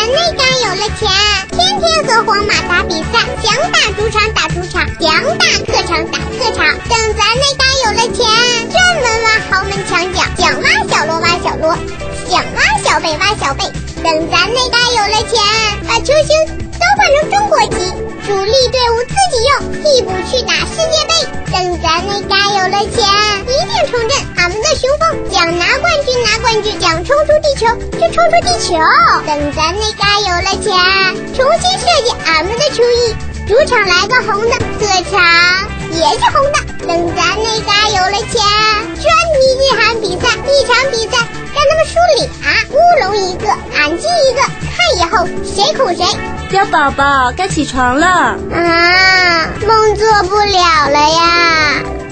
内该有了钱，天天和皇马打比赛，想打主场打主场，想打客场打客场。等咱内该有了钱，专门挖豪门墙角，想挖小罗挖小罗，想挖小贝挖小贝。等咱内该有了钱，把球星都换成中国籍，主力队伍自己用，替补去打世界杯。等咱内该有了钱，一定重振俺们的雄风，想拿冠军拿冠军，想冲出地球就冲出地球。等咱内该有了钱，重新设计俺们的球衣，主场来个红的，客场也是红的。等咱内该有了钱，专题日韩比赛，一场比赛让他们输俩，乌龙一个，俺进一个，看以后谁苦谁。 小宝宝该起床了啊，梦做不了了呀。